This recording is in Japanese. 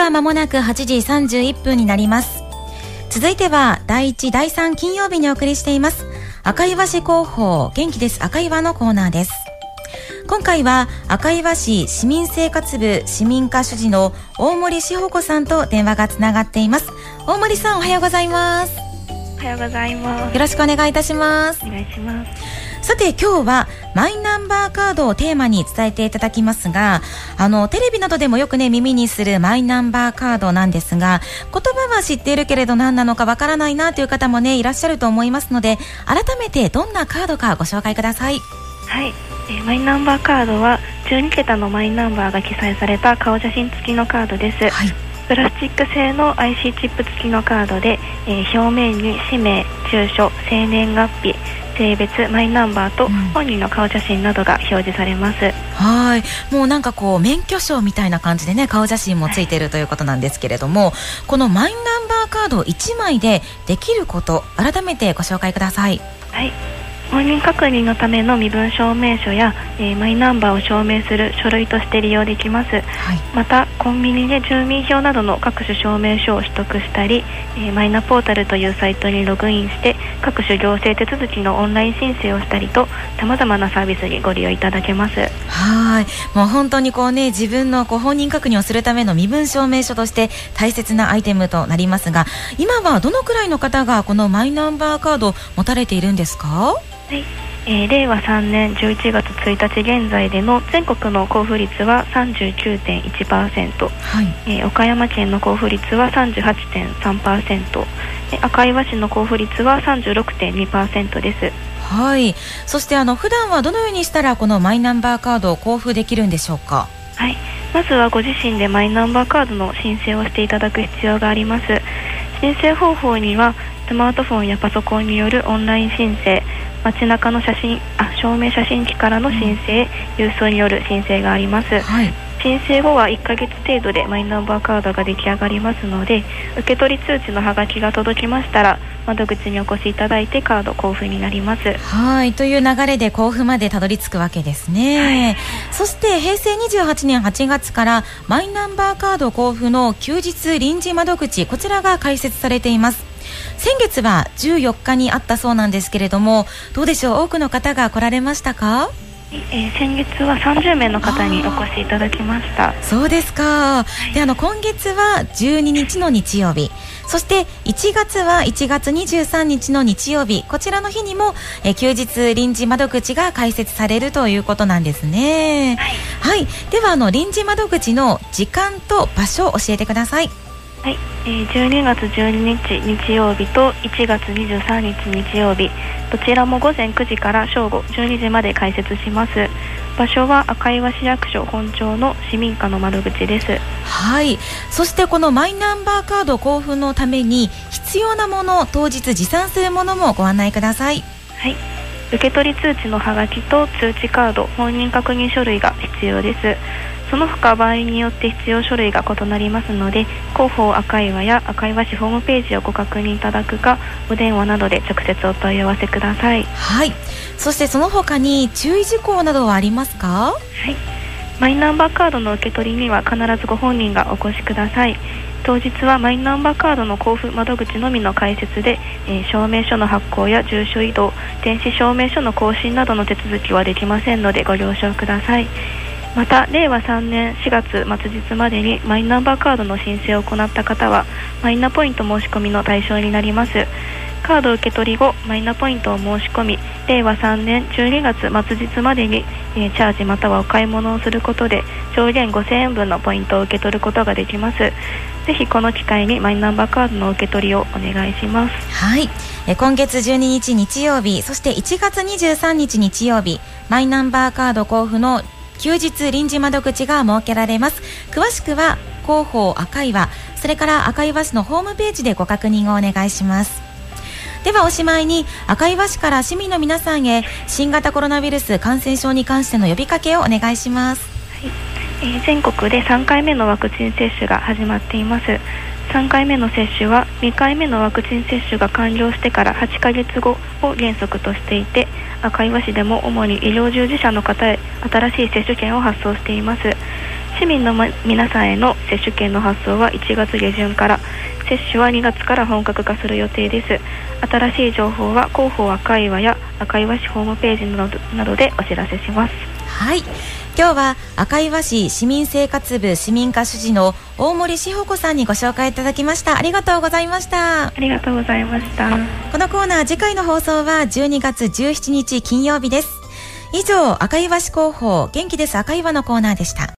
は間もなく8時31分になります。続いては第1、第3金曜日にお送りしています赤岩市広報元気です赤岩のコーナーです。今回は赤岩市市民生活部市民課主事の大森志保子さんと電話がつながっています。大森さん、おはようございます。 おはようございます。 よろしくお願いいたします。 お願いします。 さて、今日はマイナンバーカードをテーマに伝えていただきますが、テレビなどでもよくね耳にするマイナンバーカードなんですが、言葉は知っているけれど何なのかわからないなという方もねいらっしゃると思いますので、改めてどんなカードかご紹介ください。 はい、マイナンバーカードは12桁のマイナンバーが記載された顔写真付きのカードです。 はい、 プラスチック製の IC チップ付きのカードで、表面に氏名、住所、生年月日、性別、マイナンバーと本人の顔写真などが表示されます。 はい、もうなんかこう免許証みたいな感じでね顔写真もついているということなんですけれども、このマイナンバーカード1枚でできること改めてご紹介ください。 はい、本人確認のための身分証明書や、マイナンバーを証明する書類として利用できます。 はい、 またコンビニで住民票などの各種証明書を取得したり、マイナポータルというサイトにログインして各種行政手続きのオンライン申請をしたりと、様々なサービスにご利用いただけます。 はい、もう本当にこうね自分の本人確認をするための身分証明書として大切なアイテムとなりますが、今はどのくらいの方がこのマイナンバーカードを持たれているんですか？ はい、令和3年11月1日現在での全国の交付率は 39.1%、はい、岡山県の交付率は 38.3%、赤岩市の交付率は 36.2% です。 はい、そして普段はどのようにしたらこのマイナンバーカードを交付できるんでしょうか？ はい、まずはご自身でマイナンバーカードの申請をしていただく必要があります。申請方法にはスマートフォンやパソコンによるオンライン申請、街中の証明写真機からの申請、郵送による申請があります。はい、申請後は1ヶ月程度でマイナンバーカードが出来上がりますので、受け取り通知のハガキが届きましたら窓口にお越しいただいてカード交付になります。 はい、という流れで交付までたどり着くわけですね。はい、そして平成28年8月からマイナンバーカード交付の休日臨時窓口、こちらが開設されています。先月は14日にあったそうなんですけれども、どうでしょう、多くの方が来られましたか？ 先月は30名の方にお越しいただきました。 そうですか。で今月は12日の日曜日、そして1月は1月23日の日曜日、こちらの日にも休日臨時窓口が開設されるということなんですね。はい、はい、では臨時窓口の時間と場所を教えてください。 はい、12月12日日曜日と1月23日日曜日、どちらも午前9時から正午12時まで開設します。場所は赤岩市役所本庁の市民課の窓口です。 はい、そしてこのマイナンバーカード交付のために必要なもの、当日持参するものもご案内ください。 はい、受け取り通知のハガキと通知カード、本人確認書類が必要です。その他場合によって必要書類が異なりますので、広報赤岩や赤岩市ホームページをご確認いただくか、お電話などで直接お問い合わせください。 はい、そしてその他に注意事項などはありますか？ はい、マイナンバーカードの受け取りには必ずご本人がお越しください。当日はマイナンバーカードの交付窓口のみの開設で、証明書の発行や住所移動、電子証明書の更新などの手続きはできませんのでご了承ください。また令和3年4月末日までにマイナンバーカードの申請を行った方はマイナポイント申し込みの対象になります。カード受け取り後マイナポイントを申し込み、令和3年12月末日までに、チャージまたはお買い物をすることで上限5000円分のポイントを受け取ることができます。ぜひこの機会にマイナンバーカードの受け取りをお願いします。 はい、今月12日日曜日、そして1月23日日曜日、マイナンバーカード交付の休日臨時窓口が設けられます。詳しくは広報赤岩、それから赤岩市のホームページでご確認をお願いします。ではおしまいに赤岩市から市民の皆さんへ新型コロナウイルス感染症に関しての呼びかけをお願いします。 はい、全国で3回目のワクチン接種が始まっています。3回目の接種は2回目のワクチン接種が完了してから8ヶ月後を原則としていて、赤岩市でも主に医療従事者の方へ新しい接種券を発送しています。 市民の皆さんへの接種券の発送は1月下旬から、接種は2月から本格化する予定です。新しい情報は広報赤岩や赤岩市ホームページなどでお知らせします。 はい、今日は赤岩市市民生活部市民課主事の大森志保子さんにご紹介いただきました。ありがとうございました。 ありがとうございました。 このコーナー、次回の放送は12月17日金曜日です。以上、赤岩市広報元気です赤岩のコーナーでした。